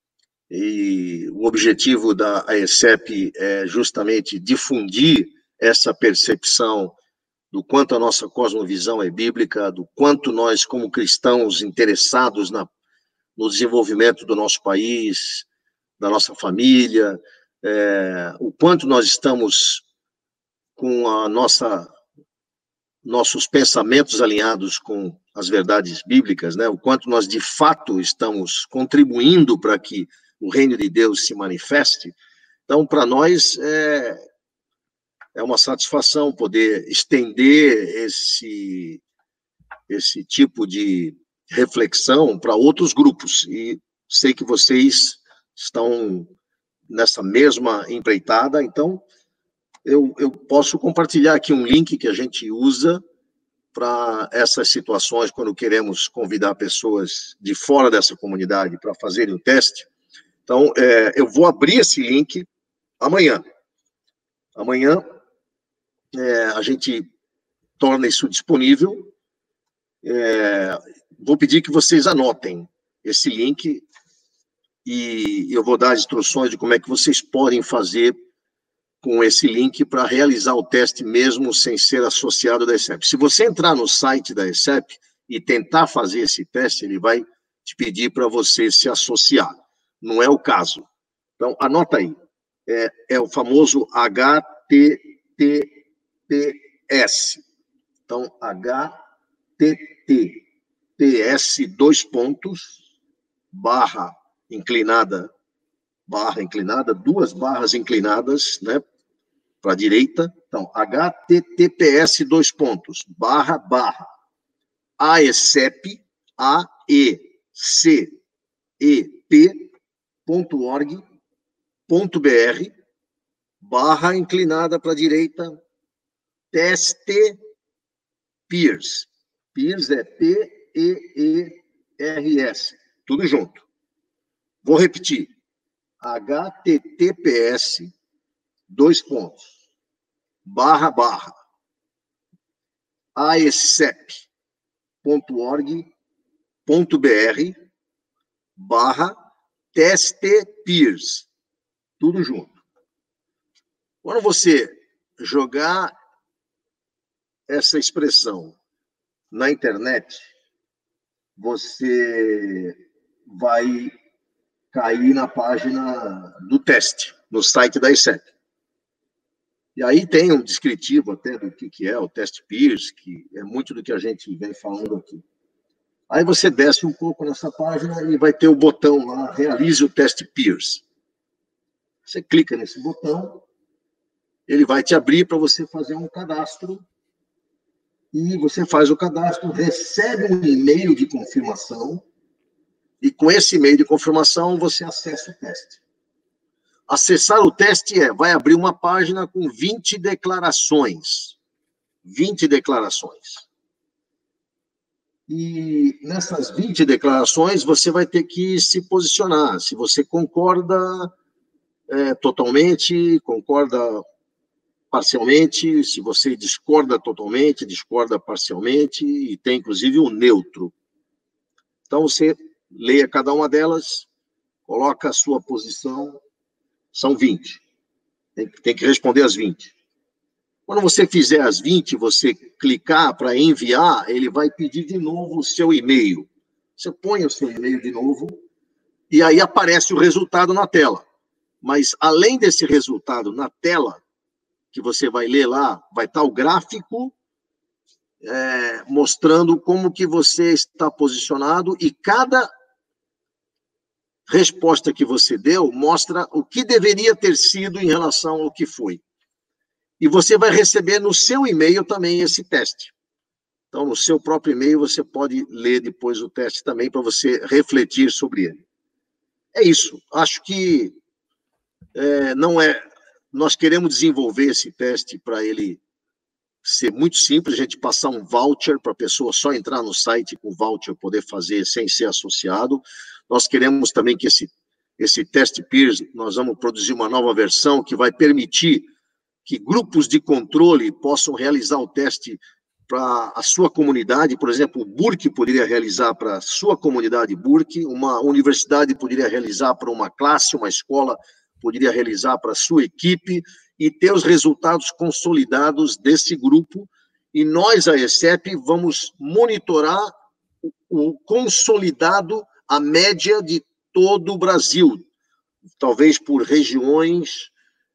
E o objetivo da ESEP é justamente difundir essa percepção do quanto a nossa cosmovisão é bíblica, do quanto nós, como cristãos interessados na, no desenvolvimento do nosso país, da nossa família, é, o quanto nós estamos com a nossa nossos pensamentos alinhados com as verdades bíblicas, né? O quanto nós, de fato, estamos contribuindo para que o reino de Deus se manifeste. Então, para nós, é, é uma satisfação poder estender esse, esse tipo de reflexão para outros grupos. E sei que vocês estão nessa mesma empreitada, então Eu, eu posso compartilhar aqui um link que a gente usa para essas situações, quando queremos convidar pessoas de fora dessa comunidade para fazerem o teste. Então, é, eu vou abrir esse link amanhã. Amanhã, é, a gente torna isso disponível. É, vou pedir que vocês anotem esse link e eu vou dar as instruções de como é que vocês podem fazer com esse link para realizar o teste mesmo sem ser associado da ESEP. Se você entrar no site da ESEP e tentar fazer esse teste, ele vai te pedir para você se associar. Não é o caso. Então, anota aí. É, é o famoso H T T P S. Então, H T T P S, dois pontos, barra inclinada, barra inclinada, duas barras inclinadas, né, para a direita. Então, H T T P S, dois pontos, barra, barra, aesep, A E C E P, ponto org, ponto br, barra inclinada para a direita, teste Peers. Peers é P E E R S, tudo junto. Vou repetir. H T T P S, dois pontos, barra, barra, aesep, ponto org, ponto br, barra, teste Peers, tudo junto. Quando você jogar essa expressão na internet, você vai cair na página do teste, no site da ESEP. E aí tem um descritivo até do que, que é o teste Peers, que é muito do que a gente vem falando aqui. Aí você desce um pouco nessa página e vai ter o botão lá, realize o teste Peers. Você clica nesse botão, ele vai te abrir para você fazer um cadastro, e você faz o cadastro, recebe um e-mail de confirmação, e com esse e-mail de confirmação você acessa o teste. Acessar o teste é, vai abrir uma página com vinte declarações. vinte declarações. E nessas vinte declarações, você vai ter que se posicionar. Se você concorda é, totalmente, concorda parcialmente, se você discorda totalmente, discorda parcialmente, e tem, inclusive, o neutro. Então, você leia cada uma delas, coloca a sua posição, são vinte. Tem, tem que responder as vinte. Quando você fizer as vinte, você clicar para enviar, ele vai pedir de novo o seu e-mail. Você põe o seu e-mail de novo, e aí aparece o resultado na tela. Mas, além desse resultado na tela, que você vai ler lá, vai estar o gráfico é, mostrando como que você está posicionado, e cada resposta que você deu mostra o que deveria ter sido em relação ao que foi. E você vai receber no seu e-mail também esse teste. Então, no seu próprio e-mail, você pode ler depois o teste também para você refletir sobre ele. É isso. Acho que é, não é... Nós queremos desenvolver esse teste para ele ser muito simples, a gente passar um voucher para a pessoa só entrar no site com o voucher poder fazer sem ser associado. Nós queremos também que esse, esse teste Peers, nós vamos produzir uma nova versão que vai permitir que grupos de controle possam realizar o teste para a sua comunidade. Por exemplo, o Burke poderia realizar para a sua comunidade Burke, uma universidade poderia realizar para uma classe, uma escola poderia realizar para a sua equipe, e ter os resultados consolidados desse grupo. E nós, a ECEP, vamos monitorar o, o consolidado, a média de todo o Brasil, talvez por regiões,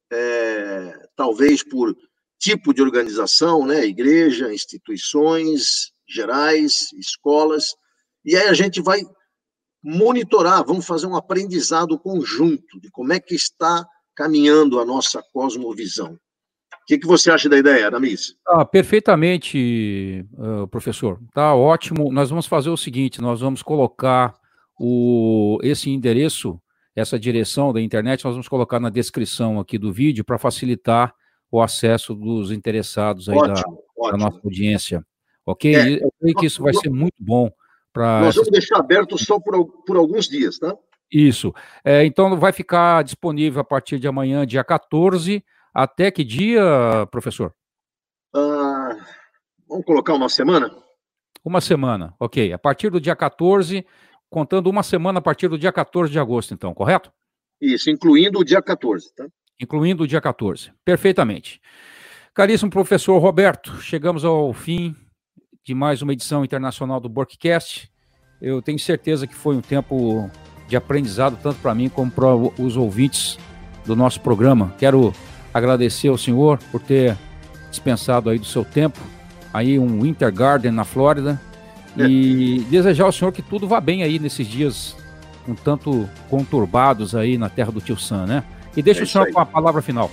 É, talvez por tipo de organização, né? Igreja, instituições gerais, escolas, e aí a gente vai monitorar, vamos fazer um aprendizado conjunto de como é que está caminhando a nossa cosmovisão. O que, que você acha da ideia, Aramis? Ah, perfeitamente, uh, professor. Tá ótimo. Nós vamos fazer o seguinte, nós vamos colocar o, esse endereço, essa direção da internet, nós vamos colocar na descrição aqui do vídeo para facilitar o acesso dos interessados aí ótimo, da, ótimo. da nossa audiência. Ok? É, eu creio que isso vai ser muito bom para... Nós vamos deixar aberto só por, por alguns dias, tá? Isso. É, então, vai ficar disponível a partir de amanhã, dia quatorze, até que dia, professor? Ah, vamos colocar uma semana? Uma semana, ok. A partir do dia quatorze... contando uma semana a partir do dia quatorze de agosto, então, correto? Isso, incluindo o dia quatorze, tá? Incluindo o dia quatorze, perfeitamente. Caríssimo professor Roberto, chegamos ao fim de mais uma edição internacional do Burkcast. Eu tenho certeza que foi um tempo de aprendizado, tanto para mim como para os ouvintes do nosso programa. Quero agradecer ao senhor por ter dispensado aí do seu tempo, aí um Winter Garden na Flórida, e desejar ao senhor que tudo vá bem aí nesses dias um tanto conturbados aí na terra do tio Sam, né? E deixa é o senhor aí com a palavra final.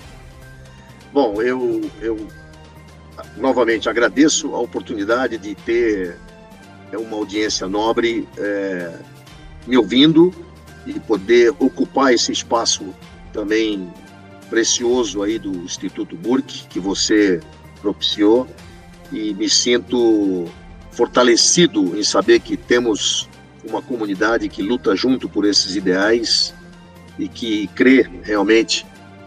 Bom, eu, eu novamente agradeço a oportunidade de ter uma audiência nobre é, me ouvindo e poder ocupar esse espaço também precioso aí do Instituto Burke, que você propiciou, e me sinto fortalecido em saber que temos uma comunidade que luta junto por esses ideais e que crê realmente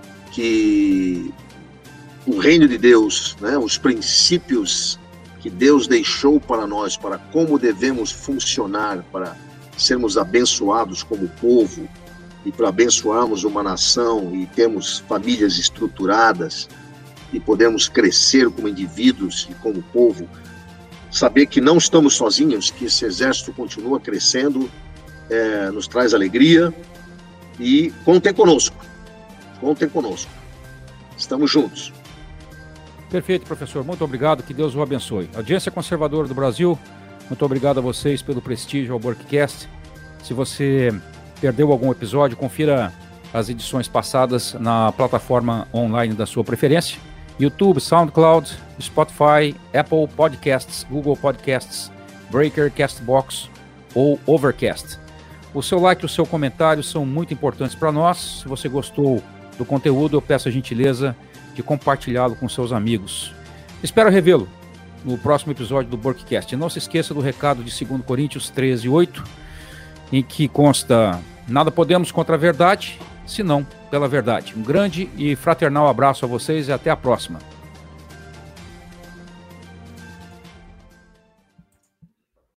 que o reino de Deus, né, os princípios que Deus deixou para nós, para como devemos funcionar, para sermos abençoados como povo e para abençoarmos uma nação e termos famílias estruturadas e podemos crescer como indivíduos e como povo, saber que não estamos sozinhos, que esse exército continua crescendo, é, nos traz alegria, e contem conosco, contem conosco, estamos juntos. Perfeito, professor, muito obrigado, que Deus o abençoe. Audiência Conservadora do Brasil, muito obrigado a vocês pelo prestígio ao Burkcast. Se você perdeu algum episódio, confira as edições passadas na plataforma online da sua preferência. YouTube, SoundCloud, Spotify, Apple Podcasts, Google Podcasts, Breaker, Castbox ou Overcast. O seu like e o seu comentário são muito importantes para nós. Se você gostou, do conteúdo, eu peço a gentileza de compartilhá-lo com seus amigos. Espero revê-lo no próximo episódio do Burkcast. E não se esqueça do recado de segundo Coríntios treze, oito, em que consta: nada podemos contra a verdade, senão pela verdade. Um grande e fraternal abraço a vocês e até a próxima.